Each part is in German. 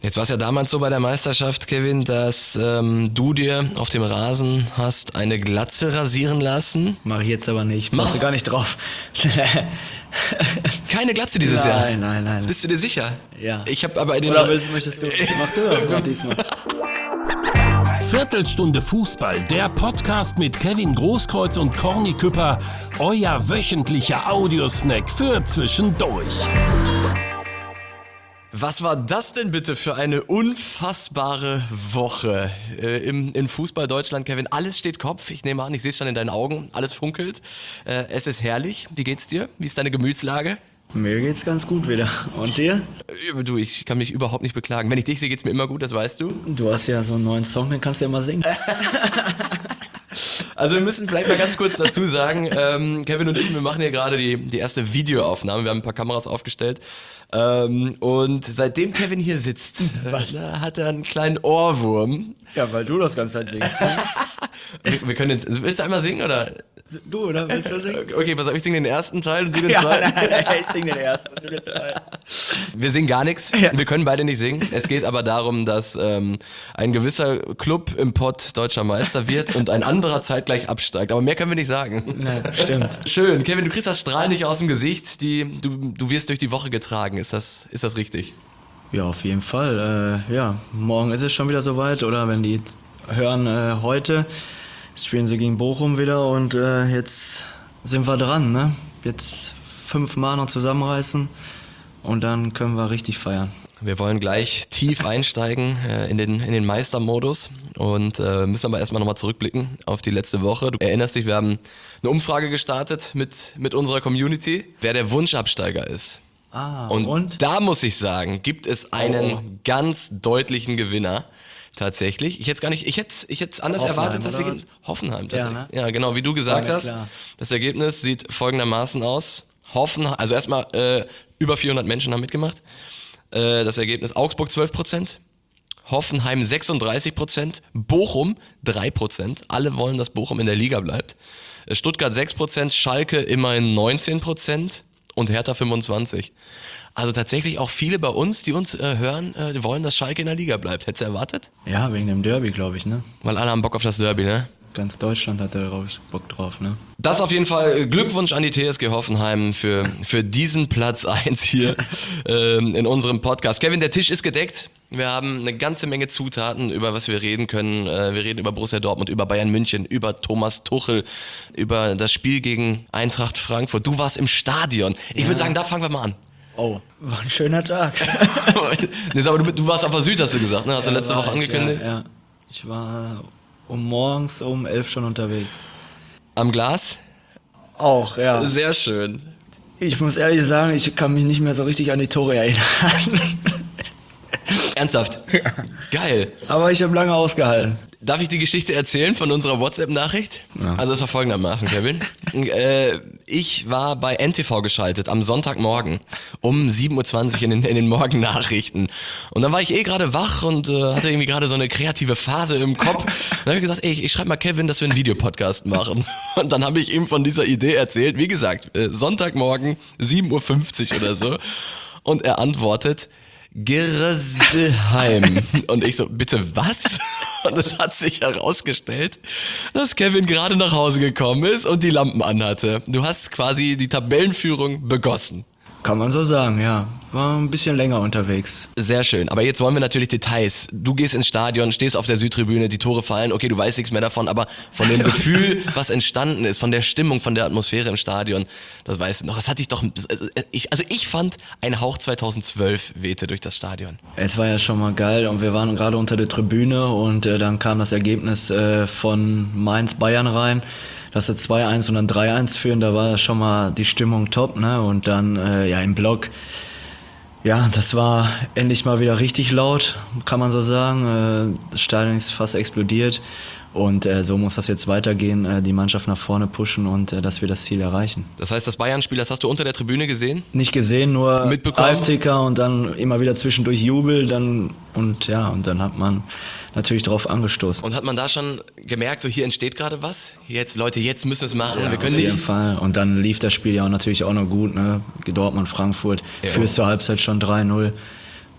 Jetzt war es ja damals so bei der Meisterschaft, Kevin, dass du dir auf dem Rasen hast eine Glatze rasieren lassen. Mach ich jetzt aber nicht. Machst du gar nicht drauf. Keine Glatze dieses Jahr? Nein. Bist du dir sicher? Ja. Ich habe aber Oder möchtest du? Mach du diesmal. Viertelstunde Fußball, der Podcast mit Kevin Großkreuz und Corny Küpper, euer wöchentlicher Audiosnack für zwischendurch. Was war das denn bitte für eine unfassbare Woche in Fußball Deutschland, Kevin? Alles steht Kopf, ich nehme an, ich sehe es schon in deinen Augen, alles funkelt. Es ist herrlich. Wie geht's dir? Wie ist deine Gemütslage? Mir geht's ganz gut wieder. Und dir? Du, ich kann mich überhaupt nicht beklagen. Wenn ich dich sehe, geht's mir immer gut, das weißt du. Du hast ja so einen neuen Song, den kannst du ja mal singen. Also wir müssen vielleicht mal ganz kurz dazu sagen, Kevin und ich, wir machen hier gerade die erste Videoaufnahme, wir haben ein paar Kameras aufgestellt und seitdem Kevin hier sitzt, hat er einen kleinen Ohrwurm. Ja, weil du das ganze Zeit singst. Wir können jetzt, willst du einmal singen oder? Du, oder willst du singen? Okay, pass auf, ich singe den ersten Teil und du den zweiten. Nein, ich singe den ersten und du den zweiten. Wir singen gar nichts, wir können beide nicht singen. Es geht aber darum, dass ein gewisser Club im Pott deutscher Meister wird und ein anderer zeitgleich absteigt. Aber mehr können wir nicht sagen. Nein, stimmt. Schön, Kevin, du kriegst das Strahlen nicht aus dem Gesicht. Du wirst durch die Woche getragen. Ist das richtig? Ja, auf jeden Fall. Morgen ist es schon wieder soweit. Oder wenn die hören, heute spielen sie gegen Bochum wieder. Und jetzt sind wir dran, ne? Jetzt 5 Mal noch zusammenreißen. Und dann können wir richtig feiern. Wir wollen gleich tief einsteigen in den Meistermodus und müssen aber erstmal nochmal zurückblicken auf die letzte Woche. Du erinnerst dich, wir haben eine Umfrage gestartet mit unserer Community, wer der Wunschabsteiger ist. Und da muss ich sagen, gibt es einen ganz deutlichen Gewinner. Tatsächlich. Ich hätte anders Hoffenheim, erwartet, das oder Ergebnis. Hoffenheim tatsächlich. Ja, ne? Ja, genau, wie du gesagt hast. Klar. Das Ergebnis sieht folgendermaßen aus. Hoffenheim, also erstmal über 400 Menschen haben mitgemacht. Das Ergebnis Augsburg 12%, Hoffenheim 36%, Bochum 3%. Alle wollen, dass Bochum in der Liga bleibt. Stuttgart 6%, Schalke immerhin 19% und Hertha 25%. Also tatsächlich auch viele bei uns, die uns hören, die wollen, dass Schalke in der Liga bleibt. Hättest du erwartet? Ja, wegen dem Derby, glaube ich, ne? Weil alle haben Bock auf das Derby, ne? Ganz Deutschland hat da Bock drauf, ne? Das auf jeden Fall Glückwunsch an die TSG Hoffenheim für diesen Platz 1 hier in unserem Podcast. Kevin, der Tisch ist gedeckt. Wir haben eine ganze Menge Zutaten, über was wir reden können. Wir reden über Borussia Dortmund, über Bayern München, über Thomas Tuchel, über das Spiel gegen Eintracht Frankfurt. Du warst im Stadion. Ich würde sagen, da fangen wir mal an. Oh, war ein schöner Tag. Nee, aber du warst auf der Süd, hast du gesagt, ne? Hast du letzte Woche angekündigt? Ja. Ich war morgens um 11 schon unterwegs. Am Glas? Auch, ja. Sehr schön. Ich muss ehrlich sagen, ich kann mich nicht mehr so richtig an die Tore erinnern. Ernsthaft? Ja. Geil. Aber ich habe lange ausgehalten. Darf ich die Geschichte erzählen von unserer WhatsApp-Nachricht? Ja. Also es war folgendermaßen, Kevin. Ich war bei NTV geschaltet am Sonntagmorgen um 7.20 Uhr in den Morgennachrichten. Und dann war ich gerade wach und hatte irgendwie gerade so eine kreative Phase im Kopf. Dann habe ich gesagt, ich schreibe mal Kevin, dass wir einen Videopodcast machen. Und dann habe ich ihm von dieser Idee erzählt. Wie gesagt, Sonntagmorgen 7.50 Uhr oder so. Und er antwortet, Gersteheim. Und ich so, bitte was? Und es hat sich herausgestellt, dass Kevin gerade nach Hause gekommen ist und die Lampen anhatte. Du hast quasi die Tabellenführung begossen. Kann man so sagen, ja. War ein bisschen länger unterwegs. Sehr schön, aber jetzt wollen wir natürlich Details. Du gehst ins Stadion, stehst auf der Südtribüne, die Tore fallen, okay, du weißt nichts mehr davon, aber von dem Gefühl, was entstanden ist, von der Stimmung, von der Atmosphäre im Stadion, das weißt du noch. Das hatte ich doch, ich fand, ein Hauch 2012 wehte durch das Stadion. Es war ja schon mal geil und wir waren gerade unter der Tribüne und dann kam das Ergebnis von Mainz-Bayern rein. Dass sie 2-1 und dann 3-1 führen, da war schon mal die Stimmung top, ne? Und dann im Block, ja, das war endlich mal wieder richtig laut, kann man so sagen. Das Stadion ist fast explodiert und so muss das jetzt weitergehen, die Mannschaft nach vorne pushen und dass wir das Ziel erreichen. Das heißt, das Bayern-Spiel, das hast du unter der Tribüne gesehen? Nicht gesehen, nur mitbekommen? Live-Ticker und dann immer wieder zwischendurch Jubel, und dann hat man natürlich drauf angestoßen. Und hat man da schon gemerkt, so hier entsteht gerade was? Jetzt, Leute, jetzt müssen wir es machen. Ja, wir können auf jeden nicht. Fall. Und dann lief das Spiel ja auch natürlich auch noch gut, ne? Dortmund, Frankfurt, führst zur Halbzeit schon 3-0.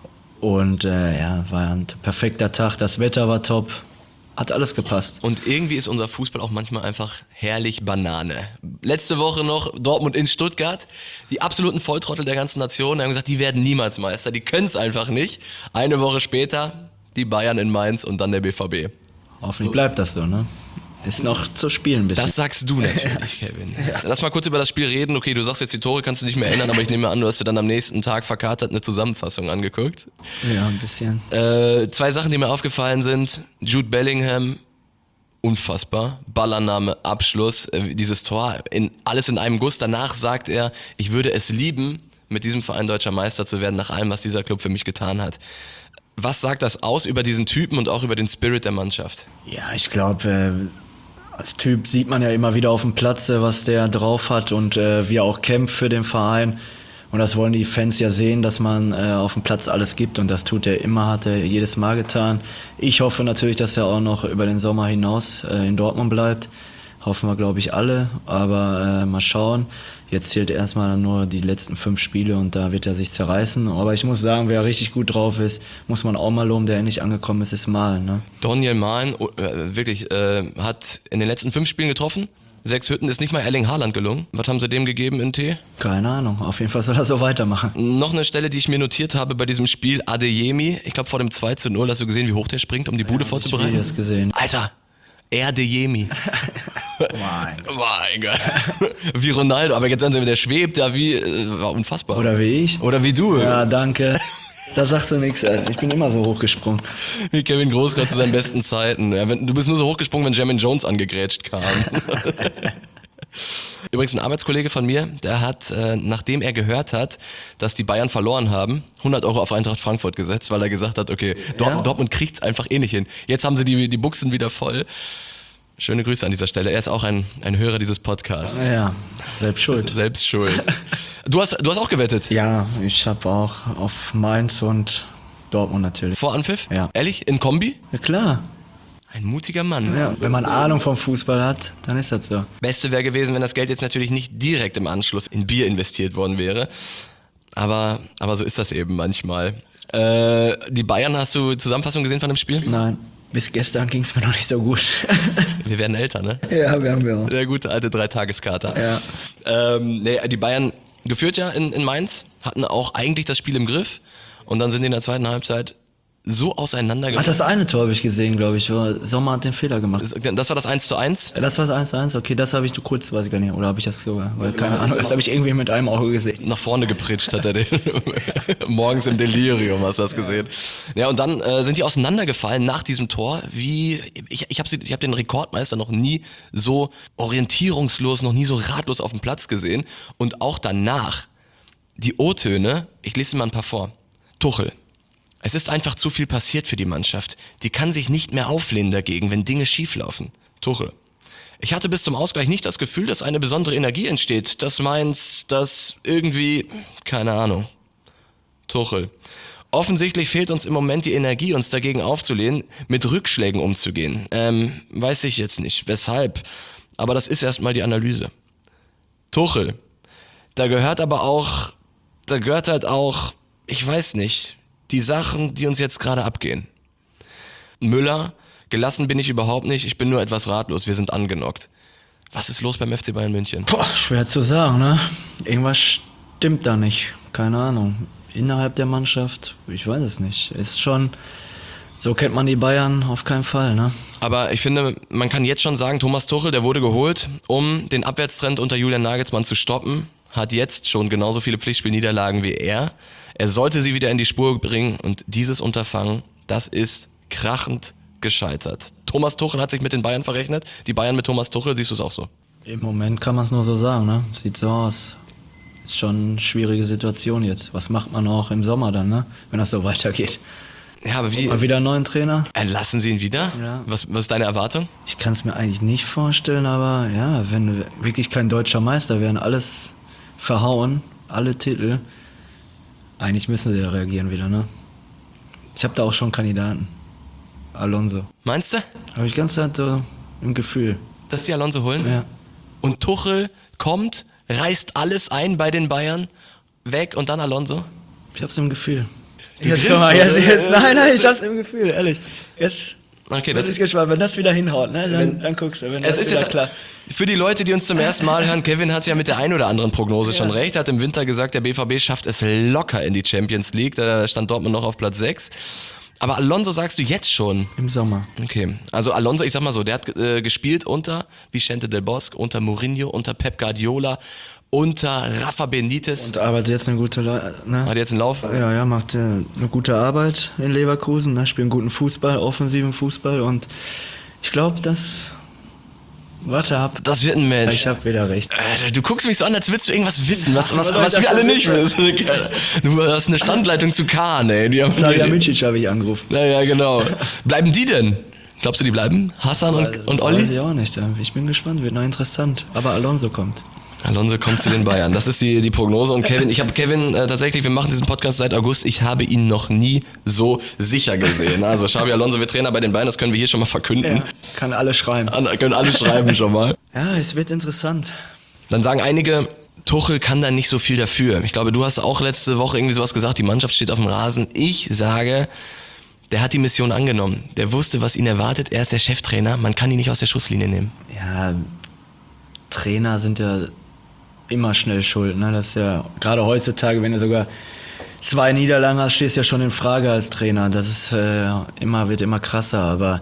Und war ein perfekter Tag, das Wetter war top, hat alles gepasst. Und irgendwie ist unser Fußball auch manchmal einfach herrlich Banane. Letzte Woche noch Dortmund in Stuttgart. Die absoluten Volltrottel der ganzen Nation haben gesagt, die werden niemals Meister, die können es einfach nicht. Eine Woche später die Bayern in Mainz und dann der BVB. Hoffentlich bleibt das so, ne? Ist noch zu spielen ein bisschen. Das sagst du natürlich, Kevin. Ja. Lass mal kurz über das Spiel reden. Okay, du sagst jetzt, die Tore kannst du nicht mehr ändern, aber ich nehme an, du hast dir dann am nächsten Tag verkatert eine Zusammenfassung angeguckt. Ja, ein bisschen. 2 Sachen, die mir aufgefallen sind. Jude Bellingham, unfassbar. Ballannahme, Abschluss, dieses Tor, alles in einem Guss. Danach sagt er, ich würde es lieben, mit diesem Verein deutscher Meister zu werden, nach allem, was dieser Club für mich getan hat. Was sagt das aus über diesen Typen und auch über den Spirit der Mannschaft? Ja, ich glaube, als Typ sieht man ja immer wieder auf dem Platz, was der drauf hat und wie er auch kämpft für den Verein. Und das wollen die Fans ja sehen, dass man auf dem Platz alles gibt und das tut er immer, hat er jedes Mal getan. Ich hoffe natürlich, dass er auch noch über den Sommer hinaus in Dortmund bleibt. Hoffen wir, glaube ich, alle, aber mal schauen. Jetzt zählt erstmal nur die letzten 5 Spiele und da wird er sich zerreißen. Aber ich muss sagen, wer richtig gut drauf ist, muss man auch mal loben, der endlich angekommen ist Malen. Ne? Daniel Malen, wirklich, hat in den letzten 5 Spielen getroffen. 6 Hütten, ist nicht mal Erling Haaland gelungen. Was haben sie dem gegeben in T? Keine Ahnung, auf jeden Fall soll er so weitermachen. Noch eine Stelle, die ich mir notiert habe bei diesem Spiel, Adeyemi. Ich glaube vor dem 2:0, hast du gesehen, wie hoch der springt, um die Bude vorzubereiten? Ich habe das gesehen. Alter, Adeyemi. Mein Gott. Wie Ronaldo, aber jetzt sagen sie, der schwebt da wie, war unfassbar. Oder wie ich. Oder wie du. Ja, danke. Da sagst du nichts, ey. Ich bin immer so hochgesprungen. Wie Kevin Großkreuz zu seinen besten Zeiten. Ja, du bist nur so hochgesprungen, wenn Jermaine Jones angegrätscht kam. Übrigens ein Arbeitskollege von mir, der hat, nachdem er gehört hat, dass die Bayern verloren haben, 100 € auf Eintracht Frankfurt gesetzt, weil er gesagt hat, okay, Dortmund kriegt's einfach eh nicht hin. Jetzt haben sie die Buchsen wieder voll. Schöne Grüße an dieser Stelle. Er ist auch ein Hörer dieses Podcasts. Ja, selbst schuld. Selbst schuld. Du hast auch gewettet? Ja, ich habe auch auf Mainz und Dortmund natürlich. Vor Anpfiff? Ja. Ehrlich? In Kombi? Ja, klar. Ein mutiger Mann. Ja, wenn man Ahnung vom Fußball hat, dann ist das so. Beste wäre gewesen, wenn das Geld jetzt natürlich nicht direkt im Anschluss in Bier investiert worden wäre. Aber so ist das eben manchmal. Die Bayern, hast du Zusammenfassung gesehen von dem Spiel? Nein. Bis gestern ging es mir noch nicht so gut. Wir werden älter, ne? Ja, werden wir auch. Der gute alte 3-Tageskater. Ja. Die Bayern geführt ja in Mainz, hatten auch eigentlich das Spiel im Griff und dann sind die in der zweiten Halbzeit so auseinandergegangen. Das eine Tor habe ich gesehen, glaube ich. Sommer hat den Fehler gemacht. Das war das 1:1? Das war das 1:1, okay, das habe ich kurz, weiß ich gar nicht. Oder habe ich das sogar? Weil, keine Ahnung, das habe ich irgendwie mit einem Auge gesehen. Nach vorne gepritscht hat er den. Morgens im Delirium hast du das gesehen. Ja, und dann sind die auseinandergefallen nach diesem Tor, wie ich habe den Rekordmeister noch nie so orientierungslos, noch nie so ratlos auf dem Platz gesehen. Und auch danach, die O-Töne, ich lese mal ein paar vor. Tuchel. Es ist einfach zu viel passiert für die Mannschaft. Die kann sich nicht mehr auflehnen dagegen, wenn Dinge schieflaufen. Tuchel. Ich hatte bis zum Ausgleich nicht das Gefühl, dass eine besondere Energie entsteht. Das Mainz, das irgendwie, keine Ahnung. Tuchel. Offensichtlich fehlt uns im Moment die Energie, uns dagegen aufzulehnen, mit Rückschlägen umzugehen. Weiß ich jetzt nicht, weshalb. Aber das ist erstmal die Analyse. Tuchel. Da gehört halt auch, ich weiß nicht, die Sachen, die uns jetzt gerade abgehen. Müller, gelassen bin ich überhaupt nicht, ich bin nur etwas ratlos, wir sind angenockt. Was ist los beim FC Bayern München? Boah, schwer zu sagen, ne? Irgendwas stimmt da nicht, keine Ahnung. Innerhalb der Mannschaft, ich weiß es nicht. Ist schon, so kennt man die Bayern auf keinen Fall, ne? Aber ich finde, man kann jetzt schon sagen, Thomas Tuchel, der wurde geholt, um den Abwärtstrend unter Julian Nagelsmann zu stoppen, hat jetzt schon genauso viele Pflichtspielniederlagen wie er. Er sollte sie wieder in die Spur bringen und dieses Unterfangen, das ist krachend gescheitert. Thomas Tuchel hat sich mit den Bayern verrechnet, die Bayern mit Thomas Tuchel, siehst du es auch so? Im Moment kann man es nur so sagen, ne? Sieht so aus. Ist schon eine schwierige Situation jetzt. Was macht man auch im Sommer dann, ne? Wenn das so weitergeht. Ja, aber wie? Mal wieder einen neuen Trainer? Entlassen sie ihn wieder? Ja. Was ist deine Erwartung? Ich kann es mir eigentlich nicht vorstellen, aber ja, wenn wir wirklich kein deutscher Meister wären, alles verhauen, alle Titel, eigentlich müssen sie ja reagieren wieder, ne? Ich habe da auch schon Kandidaten. Alonso. Meinst du? Habe ich ganz so im Gefühl. Dass die Alonso holen? Ja. Und Tuchel kommt, reißt alles ein bei den Bayern, weg und dann Alonso? Ich habe so im Gefühl. Jetzt, nein, ich hab's im Gefühl, ehrlich. Jetzt Okay, das ist gespannt, wenn das wieder hinhaut, ne? Dann guckst du, wenn das ist wieder ja klar. Für die Leute, die uns zum ersten Mal hören, Kevin hat ja mit der einen oder anderen Prognose schon recht. Er hat im Winter gesagt, der BVB schafft es locker in die Champions League. Da stand Dortmund noch auf Platz 6. Aber Alonso sagst du jetzt schon? Im Sommer. Okay, also Alonso, ich sag mal so, der hat gespielt unter Vicente del Bosque, unter Mourinho, unter Pep Guardiola, unter Rafa Benitez. Und arbeitet jetzt eine gute Hat jetzt einen Lauf? Ja, macht eine gute Arbeit in Leverkusen, ne? Spielt einen guten Fußball, offensiven Fußball und ich glaube, warte ab. Das wird ein Match. Ich habe wieder recht. Du guckst mich so an, als würdest du irgendwas wissen, was wir alle nicht wissen. Du hast eine Standleitung zu Kahn, ey. Salihamidzic habe ich angerufen. Ja, genau. Bleiben die denn? Glaubst du, die bleiben? Hassan und Olli? Weiß ich auch nicht. Ich bin gespannt, wird noch interessant. Aber Alonso kommt. Alonso kommt zu den Bayern. Das ist die Prognose. Und Kevin, ich habe Kevin tatsächlich, wir machen diesen Podcast seit August, ich habe ihn noch nie so sicher gesehen. Also Xabi Alonso wird Trainer bei den Bayern, das können wir hier schon mal verkünden. Ja, kann alle schreiben. Können alle schreiben schon mal. Ja, es wird interessant. Dann sagen einige, Tuchel kann da nicht so viel dafür. Ich glaube, du hast auch letzte Woche irgendwie sowas gesagt, die Mannschaft steht auf dem Rasen. Ich sage, der hat die Mission angenommen. Der wusste, was ihn erwartet. Er ist der Cheftrainer. Man kann ihn nicht aus der Schusslinie nehmen. Ja, Trainer sind ja immer schnell schuld. Ne? Das ist ja gerade heutzutage, wenn du sogar 2 Niederlagen hast, stehst du ja schon in Frage als Trainer. Das ist wird immer krasser. Aber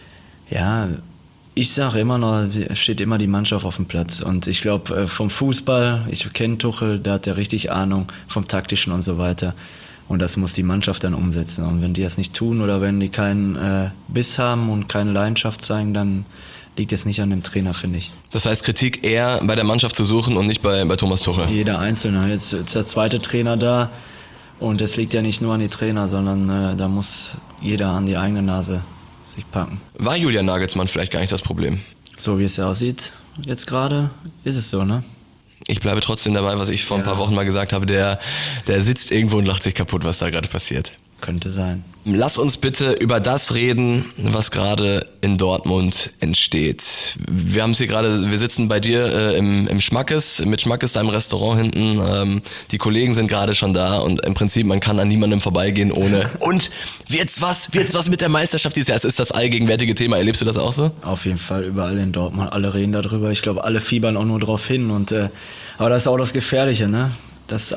ja, ich sage immer noch, steht immer die Mannschaft auf dem Platz. Und ich glaube, vom Fußball, ich kenne Tuchel, da hat er richtig Ahnung vom Taktischen und so weiter. Und das muss die Mannschaft dann umsetzen. Und wenn die das nicht tun oder wenn die keinen Biss haben und keine Leidenschaft zeigen, dann liegt es nicht an dem Trainer, finde ich. Das heißt, Kritik eher bei der Mannschaft zu suchen und nicht bei Thomas Tuchel? Jeder Einzelne. Jetzt ist der zweite Trainer da und es liegt ja nicht nur an die Trainer, sondern da muss jeder an die eigene Nase sich packen. War Julian Nagelsmann vielleicht gar nicht das Problem? So wie es ja aussieht, jetzt gerade, ist es so, ne? Ich bleibe trotzdem dabei, was ich vor ein paar Wochen mal gesagt habe, der sitzt irgendwo und lacht sich kaputt, was da gerade passiert. Könnte sein. Lass uns bitte über das reden, was gerade in Dortmund entsteht. Wir sitzen bei dir im Schmackes, mit Schmackes, deinem Restaurant hinten. Die Kollegen sind gerade schon da und im Prinzip, man kann an niemandem vorbeigehen ohne. Und wird's was mit der Meisterschaft dieses Jahr? Es ist das allgegenwärtige Thema. Erlebst du das auch so? Auf jeden Fall, überall in Dortmund. Alle reden darüber. Ich glaube, alle fiebern auch nur drauf hin. Aber das ist auch das Gefährliche, ne? Dass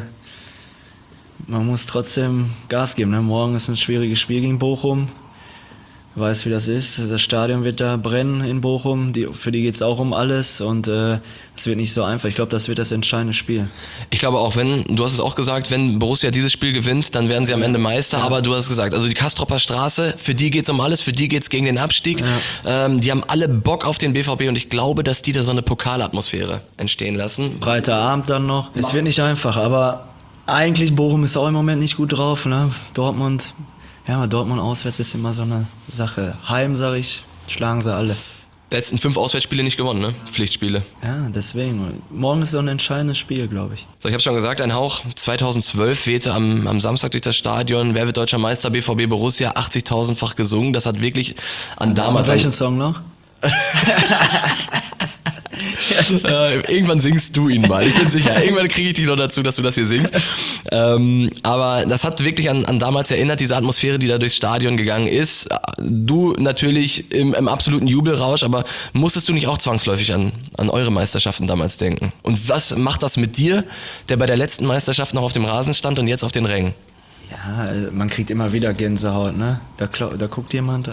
man muss trotzdem Gas geben. Ne? Morgen ist ein schwieriges Spiel gegen Bochum. Du weißt, wie das ist. Das Stadion wird da brennen in Bochum. Für die geht es auch um alles und es wird nicht so einfach. Ich glaube, das wird das entscheidende Spiel. Ich glaube auch, du hast es auch gesagt, wenn Borussia dieses Spiel gewinnt, dann werden sie am Ende Meister. Ja. Aber du hast gesagt, also die Kastropper Straße, für die geht es um alles, für die geht es gegen den Abstieg. Ja. Die haben alle Bock auf den BVB und ich glaube, dass die da so eine Pokalatmosphäre entstehen lassen. Breiter Abend dann noch. Es wird nicht einfach, aber eigentlich, Bochum ist auch im Moment nicht gut drauf, ne? Dortmund auswärts ist immer so eine Sache. Heim, sag ich, schlagen sie alle. Letzten 5 Auswärtsspiele nicht gewonnen, ne? Pflichtspiele. Ja, deswegen. Morgen ist so ein entscheidendes Spiel, glaube ich. So, ich habe schon gesagt, ein Hauch 2012 wehte am Samstag durch das Stadion. Wer wird deutscher Meister? BVB Borussia, 80.000-fach gesungen. Das hat wirklich an damals... Welchen Song noch? Irgendwann singst du ihn mal, ich bin sicher. Irgendwann kriege ich dich noch dazu, dass du das hier singst. Aber das hat wirklich an damals erinnert, diese Atmosphäre, die da durchs Stadion gegangen ist. Du natürlich im absoluten Jubelrausch, aber musstest du nicht auch zwangsläufig an eure Meisterschaften damals denken? Und was macht das mit dir, der bei der letzten Meisterschaft noch auf dem Rasen stand und jetzt auf den Rängen? Ja, man kriegt immer wieder Gänsehaut, ne? Da guckt jemand...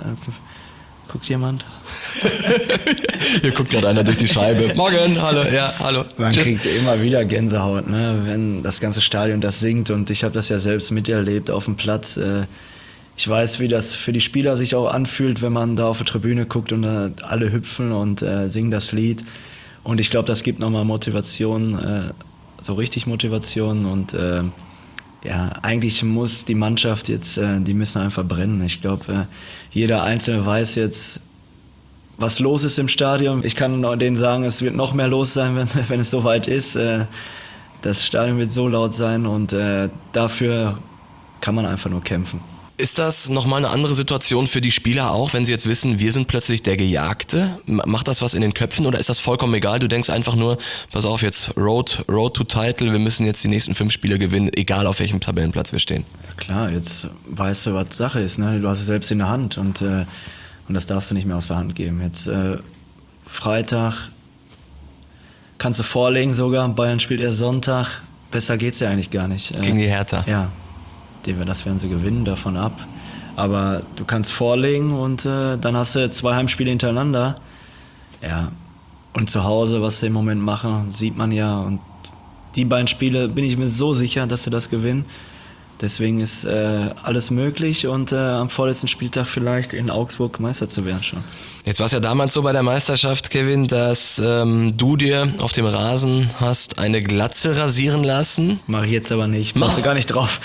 Hier guckt gerade einer durch die Scheibe. Morgen, hallo, ja, hallo. Man kriegt immer wieder Gänsehaut, ne? Wenn das ganze Stadion das singt und ich habe das ja selbst miterlebt auf dem Platz. Ich weiß, wie das für die Spieler sich auch anfühlt, wenn man da auf der Tribüne guckt und alle hüpfen und singen das Lied. Und ich glaube, das gibt nochmal Motivation, so richtig Motivation und ja, eigentlich muss die Mannschaft jetzt, die müssen einfach brennen. Ich glaube, jeder Einzelne weiß jetzt, was los ist im Stadion. Ich kann denen sagen, es wird noch mehr los sein, wenn es soweit ist. Das Stadion wird so laut sein und dafür kann man einfach nur kämpfen. Ist das nochmal eine andere Situation für die Spieler auch, wenn sie jetzt wissen, wir sind plötzlich der Gejagte? Macht das was in den Köpfen oder ist das vollkommen egal? Du denkst einfach nur, pass auf, jetzt Road to Title, wir müssen jetzt die nächsten 5 Spiele gewinnen, egal auf welchem Tabellenplatz wir stehen. Ja, klar, jetzt weißt du, was Sache ist, ne? Du hast es selbst in der Hand und das darfst du nicht mehr aus der Hand geben. Jetzt Freitag kannst du vorlegen sogar, Bayern spielt erst Sonntag, besser geht's ja eigentlich gar nicht. Gegen die Hertha. Ja, das werden sie gewinnen, davon ab. Aber du kannst vorlegen und dann hast du 2 Heimspiele hintereinander. Ja, und zu Hause, was sie im Moment machen, sieht man ja. Und die beiden Spiele bin ich mir so sicher, dass sie das gewinnen. Deswegen ist alles möglich und am vorletzten Spieltag vielleicht in Augsburg Meister zu werden schon. Jetzt war es ja damals so bei der Meisterschaft, Kevin, dass du dir auf dem Rasen hast eine Glatze rasieren lassen. Mach ich jetzt aber nicht, machst du gar nicht drauf.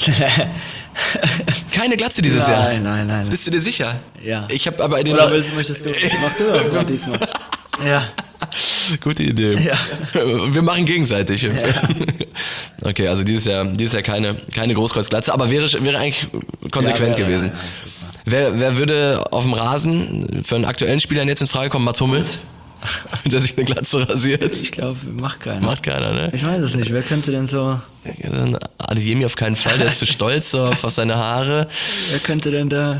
Keine Glatze dieses Jahr? Nein. Bist du dir sicher? Ja. Ich habe aber Oder möchtest du? Mach diesmal. Ja. Gute Idee. Ja. Wir machen gegenseitig. Ja. Okay, also dieses Jahr keine Großkreuzglatze, aber wäre eigentlich konsequent gewesen. Ja, wer würde auf dem Rasen für einen aktuellen Spieler jetzt in Frage kommen? Mats Hummels? Der sich eine Glatze rasiert? Ich glaube, macht keiner. Macht keiner, ne? Ich weiß es nicht. Wer könnte denn so... Adeyemi auf keinen Fall, der ist zu stolz so auf seine Haare. Wer könnte denn da...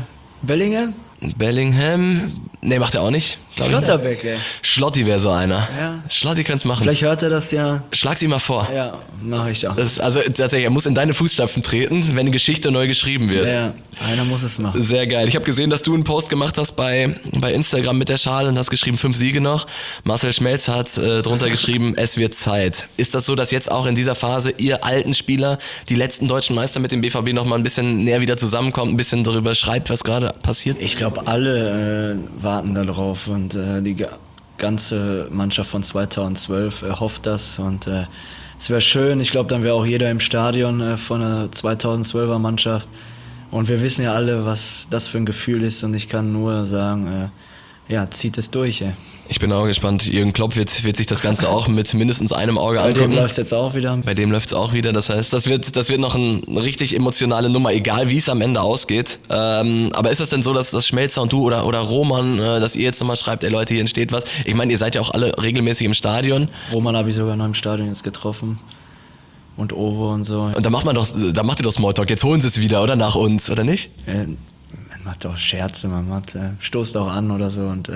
Bellingham? Nee, macht er auch nicht. Schlotterbeck, ey. Schlotti wäre so einer. Ja. Schlotti könnte es machen. Vielleicht hört er das ja. Schlag sie mal vor. Ja, mache ich auch. Also tatsächlich, er muss in deine Fußstapfen treten, wenn die Geschichte neu geschrieben wird. Ja, einer muss es machen. Sehr geil. Ich habe gesehen, dass du einen Post gemacht hast bei Instagram mit der Schale und hast geschrieben, 5 Siege noch. Marcel Schmelz hat drunter geschrieben, es wird Zeit. Ist das so, dass jetzt auch in dieser Phase ihr alten Spieler, die letzten deutschen Meister mit dem BVB noch mal ein bisschen näher wieder zusammenkommt, ein bisschen darüber schreibt, was gerade passiert? Ich glaube, alle warten darauf und die ganze Mannschaft von 2012 hofft das und es wäre schön. Ich glaube, dann wäre auch jeder im Stadion von der 2012er Mannschaft und wir wissen ja alle, was das für ein Gefühl ist und ich kann nur sagen, zieht es durch. Ey. Ich bin auch gespannt. Jürgen Klopp wird sich das Ganze auch mit mindestens einem Auge angucken. Bei dem läuft es jetzt auch wieder. Bei dem läuft es auch wieder. Das heißt, das wird noch eine richtig emotionale Nummer, egal wie es am Ende ausgeht. Aber ist das denn so, dass das Schmelzer und du oder Roman, dass ihr jetzt nochmal schreibt, ey Leute, hier entsteht was? Ich meine, ihr seid ja auch alle regelmäßig im Stadion. Roman habe ich sogar noch im Stadion jetzt getroffen. Und Ovo und so. Und da macht ihr doch Smalltalk. Jetzt holen sie es wieder, oder nach uns, oder nicht? Man macht doch Scherze, stoßt auch an oder so und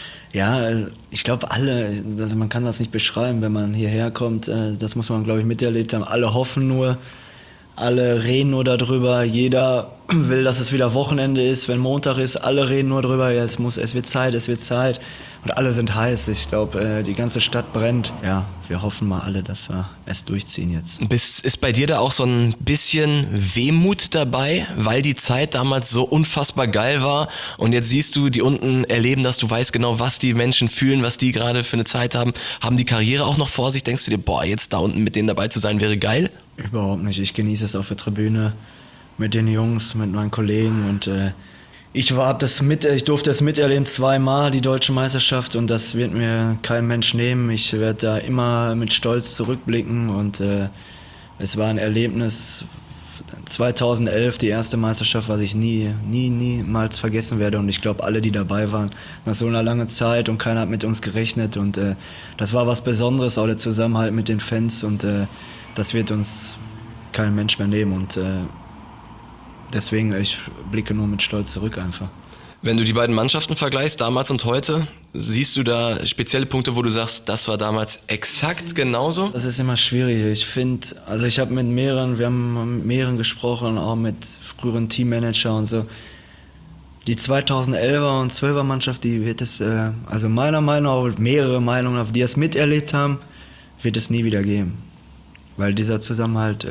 ich glaube alle, also man kann das nicht beschreiben, wenn man hierher kommt, das muss man glaube ich miterlebt haben, alle hoffen nur, alle reden nur darüber, jeder will, dass es wieder Wochenende ist, wenn Montag ist, alle reden nur darüber, ja, es wird Zeit und alle sind heiß, ich glaube, die ganze Stadt brennt. Ja, wir hoffen mal alle, dass wir es durchziehen jetzt. Ist bei dir da auch so ein bisschen Wehmut dabei, weil die Zeit damals so unfassbar geil war und jetzt siehst du, die unten erleben das, du weißt genau, was die Menschen fühlen, was die gerade für eine Zeit haben die Karriere auch noch vor sich, denkst du dir, boah, jetzt da unten mit denen dabei zu sein, wäre geil? Überhaupt nicht, ich genieße es auf der Tribüne mit den Jungs, mit meinen Kollegen und ich durfte es miterleben 2-mal, die deutsche Meisterschaft und das wird mir kein Mensch nehmen. Ich werde da immer mit Stolz zurückblicken und es war ein Erlebnis. 2011 die erste Meisterschaft, was ich niemals vergessen werde und ich glaube alle, die dabei waren, nach so einer langen Zeit und keiner hat mit uns gerechnet und das war was Besonderes, auch der Zusammenhalt mit den Fans und das wird uns kein Mensch mehr nehmen und deswegen, ich blicke nur mit Stolz zurück einfach. Wenn du die beiden Mannschaften vergleichst, damals und heute, siehst du da spezielle Punkte, wo du sagst, das war damals exakt genauso? Das ist immer schwierig. Ich finde, also wir haben mit mehreren gesprochen, auch mit früheren Teammanager und so. Die 2011er und 12er Mannschaft, die wird es, also meiner Meinung nach, mehrere Meinungen, auf die es miterlebt haben, wird es nie wieder geben. Weil dieser Zusammenhalt,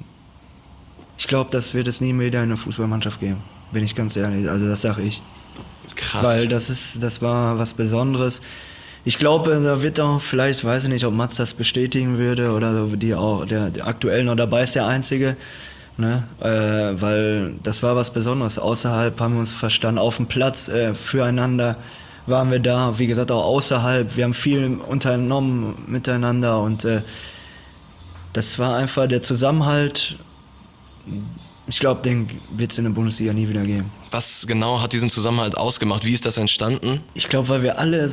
ich glaube, das wird es nie wieder in einer Fußballmannschaft geben. Bin ich ganz ehrlich, also das sage ich. Krass. Weil das war was Besonderes. Ich glaube, da wird auch, vielleicht, weiß ich nicht, ob Mats das bestätigen würde oder die auch, der aktuell noch dabei ist, der Einzige. Ne? Weil das war was Besonderes. Außerhalb haben wir uns verstanden, auf dem Platz, füreinander waren wir da. Wie gesagt, auch außerhalb. Wir haben viel unternommen miteinander und das war einfach der Zusammenhalt. Ich glaube, den wird es in der Bundesliga nie wieder geben. Was genau hat diesen Zusammenhalt ausgemacht? Wie ist das entstanden? Ich glaube, weil wir alle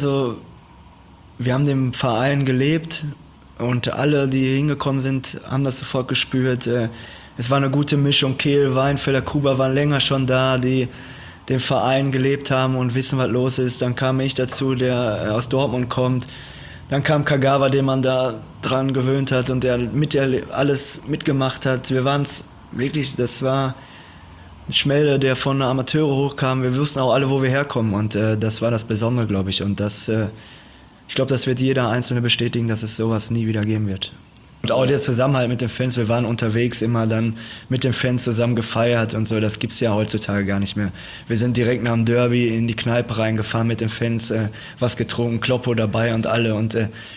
wir haben den Verein gelebt und alle, die hingekommen sind, haben das sofort gespürt. Es war eine gute Mischung. Kehl, Weinfelder, Kuba waren länger schon da, die den Verein gelebt haben und wissen, was los ist. Dann kam ich dazu, der aus Dortmund kommt. Dann kam Kagawa, den man da dran gewöhnt hat und der alles mitgemacht hat. Wir waren es wirklich, das war ein Schmelde, der von Amateure hochkam. Wir wussten auch alle, wo wir herkommen und das war das Besondere, glaube ich. Und ich glaube, das wird jeder Einzelne bestätigen, dass es sowas nie wieder geben wird. Und auch der Zusammenhalt mit den Fans, wir waren unterwegs immer dann mit den Fans zusammen gefeiert und so, das gibt's ja heutzutage gar nicht mehr. Wir sind direkt nach dem Derby in die Kneipe reingefahren mit den Fans, was getrunken, Kloppo dabei und alle und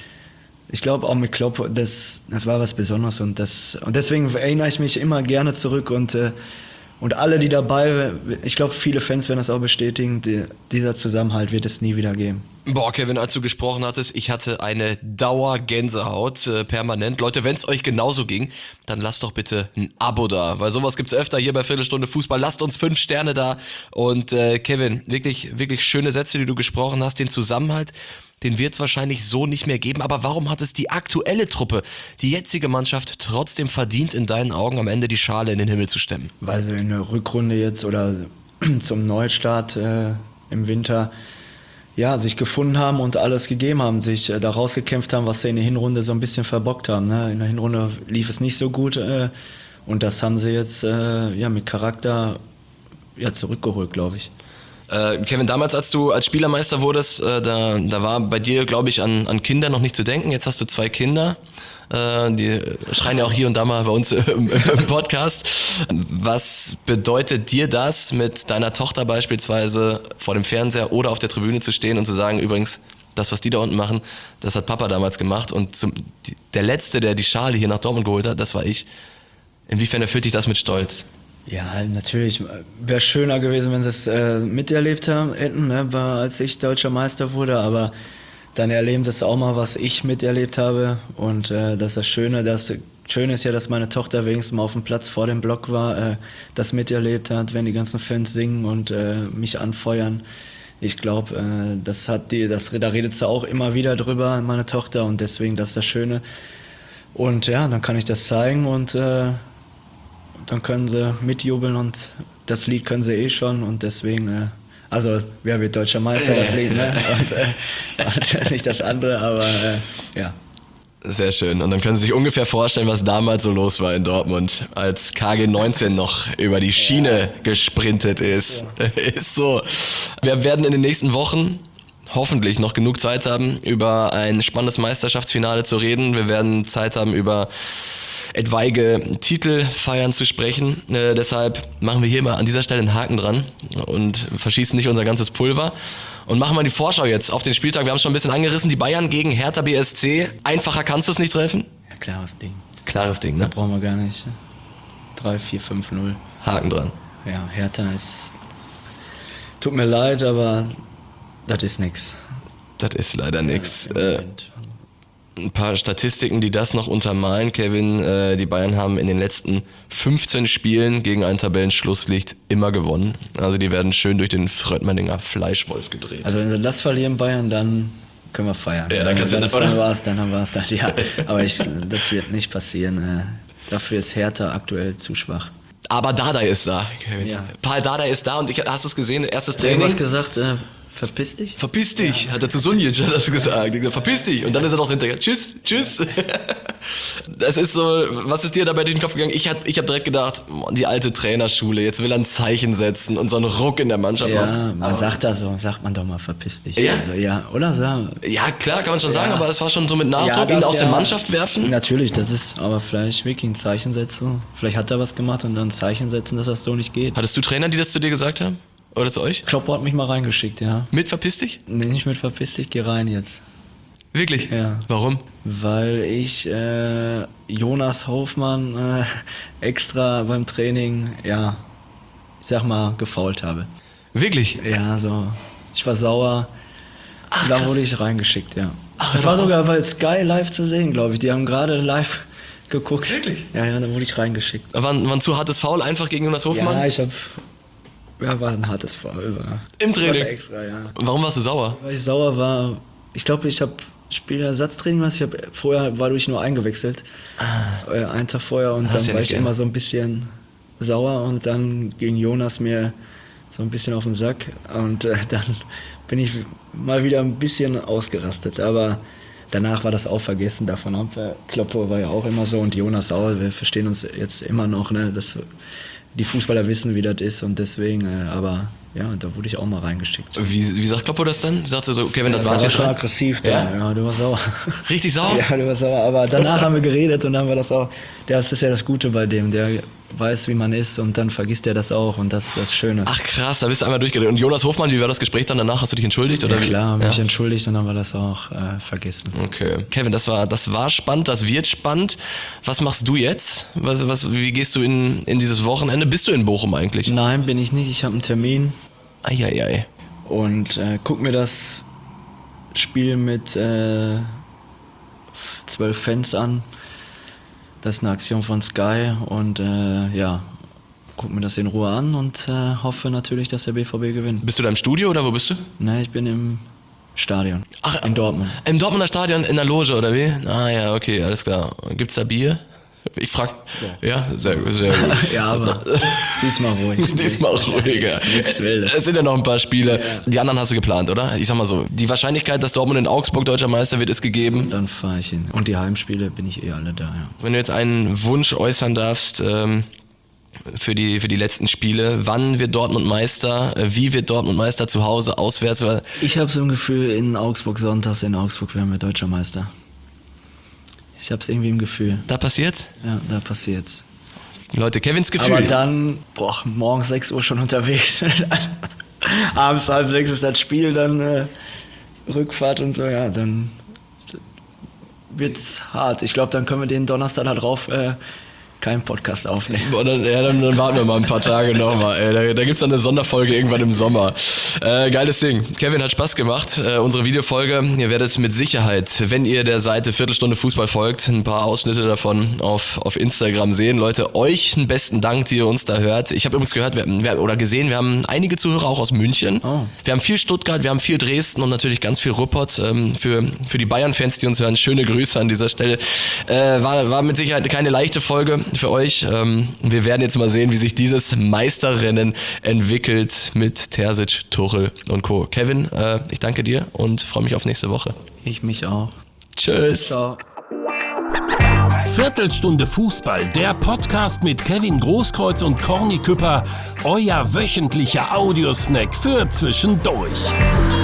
ich glaube auch mit Kloppo, das war was Besonderes und deswegen erinnere ich mich immer gerne zurück und alle, die dabei, ich glaube, viele Fans werden das auch bestätigen, dieser Zusammenhalt wird es nie wieder geben. Boah, Kevin, als du gesprochen hattest, ich hatte eine Dauergänsehaut, permanent. Leute, wenn es euch genauso ging, dann lasst doch bitte ein Abo da, weil sowas gibt's öfter hier bei Viertelstunde Fußball. Lasst uns 5 Sterne da und Kevin, wirklich, wirklich schöne Sätze, die du gesprochen hast, den Zusammenhalt, den wird es wahrscheinlich so nicht mehr geben. Aber warum hat es die aktuelle Truppe, die jetzige Mannschaft, trotzdem verdient, in deinen Augen am Ende die Schale in den Himmel zu stemmen? Weil sie in der Rückrunde jetzt oder zum Neustart im Winter sich gefunden haben und alles gegeben haben, sich da rausgekämpft haben, was sie in der Hinrunde so ein bisschen verbockt haben. Ne? In der Hinrunde lief es nicht so gut und das haben sie jetzt mit Charakter zurückgeholt, glaube ich. Kevin, damals, als du als Spielermeister wurdest, da war bei dir, glaube ich, an Kinder noch nicht zu denken. Jetzt hast du 2 Kinder, die schreien ja auch hier und da mal bei uns im Podcast. Was bedeutet dir das, mit deiner Tochter beispielsweise vor dem Fernseher oder auf der Tribüne zu stehen und zu sagen, übrigens, das, was die da unten machen, das hat Papa damals gemacht und der Letzte, der die Schale hier nach Dortmund geholt hat, das war ich. Inwiefern erfüllt dich das mit Stolz? Ja, natürlich. Wäre schöner gewesen, wenn sie es miterlebt hätten, ne, als ich deutscher Meister wurde. Aber dann erleben sie es auch mal, was ich miterlebt habe. Und das Schöne ist ja, dass meine Tochter wenigstens mal auf dem Platz vor dem Block war, das miterlebt hat, wenn die ganzen Fans singen und mich anfeuern. Ich glaube, da redet sie auch immer wieder drüber, meine Tochter. Und deswegen, das ist das Schöne. Und ja, dann kann ich das zeigen und dann können sie mitjubeln und das Lied können sie schon und deswegen, wer wird deutscher Meister, das Lied, ne? Und nicht das andere, aber ja. Sehr schön. Und dann können Sie sich ungefähr vorstellen, was damals so los war in Dortmund, als KG 19 noch über die Schiene gesprintet ist. Ist so. Wir werden in den nächsten Wochen hoffentlich noch genug Zeit haben, über ein spannendes Meisterschaftsfinale zu reden. Wir werden Zeit haben, über etwaige Titelfeiern zu sprechen. Deshalb machen wir hier mal an dieser Stelle einen Haken dran und verschießen nicht unser ganzes Pulver. Und machen wir die Vorschau jetzt auf den Spieltag. Wir haben es schon ein bisschen angerissen. Die Bayern gegen Hertha BSC. Einfacher kannst du es nicht treffen? Ja, klares Ding. Klares Ding, ne? Da brauchen wir gar nicht. 3, 4, 5, 0. Haken dran. Ja, Hertha ist... Tut mir leid, aber das ist nix. Das ist leider nix. Ja, ein paar Statistiken, die das noch untermalen, Kevin. Die Bayern haben in den letzten 15 Spielen gegen ein Tabellenschlusslicht immer gewonnen. Also die werden schön durch den Fröttmanninger Fleischwolf gedreht. Also wenn sie das verlieren, Bayern, dann können wir feiern. Ja, dann haben wir es dann. Ja. Aber das wird nicht passieren. Dafür ist Hertha aktuell zu schwach. Aber Dardai ist da, Kevin. Ja. Paul Dardai ist da und hast du es gesehen? Erstes Training. Du hast gesagt, verpiss dich? Verpiss dich, hat er zu Sunjic gesagt. Verpiss dich. Und dann ist er noch so hinterher. Tschüss. Das ist so, was ist dir dabei durch den Kopf gegangen? Ich hab direkt gedacht, die alte Trainerschule, jetzt will er ein Zeichen setzen und so einen Ruck in der Mannschaft machen. Ja, man sagt das so, sagt man doch mal, verpiss dich. Ja? Also, ja, oder so. Ja, klar, kann man schon sagen, aber es war schon so mit Nachdruck, ihn aus der Mannschaft werfen. Natürlich, das ist aber vielleicht wirklich ein Zeichen setzen. Vielleicht hat er was gemacht und dann ein Zeichen setzen, dass das so nicht geht. Hattest du Trainer, die das zu dir gesagt haben? Oder zu euch? Kloppo hat mich mal reingeschickt, ja. Mit verpiss dich? Nee, nicht mit verpiss dich, geh rein jetzt. Wirklich? Ja. Warum? Weil ich Jonas Hofmann extra beim Training, ich sag mal, gefoult habe. Wirklich? Ja, so. Ich war sauer. Ach, da wurde ich reingeschickt, ja. Ach, das war sogar bei Sky live zu sehen, glaube ich. Die haben gerade live geguckt. Wirklich? Ja, da wurde ich reingeschickt. War ein zu hartes Foul einfach gegen Jonas Hofmann? War ein hartes Foul. Im Training? Extra, ja. Warum warst du sauer? Weil ich sauer war, ich glaube, ich habe Spielerersatztraining gemacht. Vorher war ich nur eingewechselt, einen Tag vorher, und dann war ich immer so ein bisschen sauer, und dann ging Jonas mir so ein bisschen auf den Sack, und dann bin ich mal wieder ein bisschen ausgerastet, aber danach war das auch vergessen, davon ab. Kloppo war ja auch immer so, und Jonas auch, wir verstehen uns jetzt immer noch, ne, dass die Fußballer wissen, wie das ist, und deswegen, aber ja, da wurde ich auch mal reingeschickt. Wie sagt Kloppo das dann? Sagt er so, Kevin, das war's war jetzt schon schon? aggressiv. Ja? Du warst sauer. Richtig sauer? Ja, du warst sauer, aber danach haben wir geredet, und dann war das auch, das ist ja das Gute bei dem, der weiß, wie man ist, und dann vergisst er das auch, und das ist das Schöne. Ach krass, da bist du einmal durchgedreht. Und Jonas Hofmann, wie war das Gespräch dann danach? Hast du dich entschuldigt? Oder Ja klar, wie? mich entschuldigt, und dann war das auch vergessen. Okay. Kevin, das war spannend, das wird spannend. Was machst du jetzt? Wie gehst du in dieses Wochenende? Bist du in Bochum eigentlich? Nein, bin ich nicht, ich habe einen Termin. Eieiei. Und guck mir das Spiel mit 12 Fans an. Das ist eine Aktion von Sky, und guck mir das in Ruhe an, und hoffe natürlich, dass der BVB gewinnt. Bist du da im Studio oder wo bist du? Ne, ich bin im Stadion. Ach, in Dortmund. Im Dortmunder Stadion in der Loge oder wie? Ah ja, okay, alles klar. Gibt's da Bier? Ich frag. Ja, sehr gut. Ja, aber diesmal ruhig. Diesmal ruhiger. Es sind ja noch ein paar Spiele. Ja. Die anderen hast du geplant, oder? Ich sag mal so, die Wahrscheinlichkeit, dass Dortmund in Augsburg deutscher Meister wird, ist gegeben. Dann fahre ich hin. Und die Heimspiele bin ich alle da, ja. Wenn du jetzt einen Wunsch äußern darfst für die letzten Spiele, wann wird Dortmund Meister? Wie wird Dortmund Meister? Zu Hause, auswärts? Ich habe so ein Gefühl, in Augsburg sonntags, werden wir deutscher Meister. Ich hab's irgendwie im Gefühl. Da passiert's? Ja, da passiert's. Leute, Kevins Gefühl. Aber dann, morgens 6 Uhr schon unterwegs. Abends 5:30 ist das Spiel, dann Rückfahrt und so, ja, dann wird's hart. Ich glaube, dann können wir den Donnerstag da drauf keinen Podcast aufnehmen. Dann warten wir mal ein paar Tage nochmal. Da gibt's dann eine Sonderfolge irgendwann im Sommer. Geiles Ding. Kevin, hat Spaß gemacht. Unsere Videofolge, ihr werdet mit Sicherheit, wenn ihr der Seite Viertelstunde Fußball folgt, ein paar Ausschnitte davon auf Instagram sehen. Leute, euch einen besten Dank, die ihr uns da hört. Ich habe übrigens gehört wir haben einige Zuhörer auch aus München. Oh. Wir haben viel Stuttgart, wir haben viel Dresden und natürlich ganz viel Ruppert. Für die Bayern-Fans, die uns hören, schöne Grüße an dieser Stelle. War mit Sicherheit keine leichte Folge für euch. Wir werden jetzt mal sehen, wie sich dieses Meisterrennen entwickelt mit Terzic, Tuchel und Co. Kevin, ich danke dir und freue mich auf nächste Woche. Ich mich auch. Tschüss. Ciao. Viertelstunde Fußball, der Podcast mit Kevin Großkreuz und Corny Küpper, euer wöchentlicher Audiosnack für zwischendurch.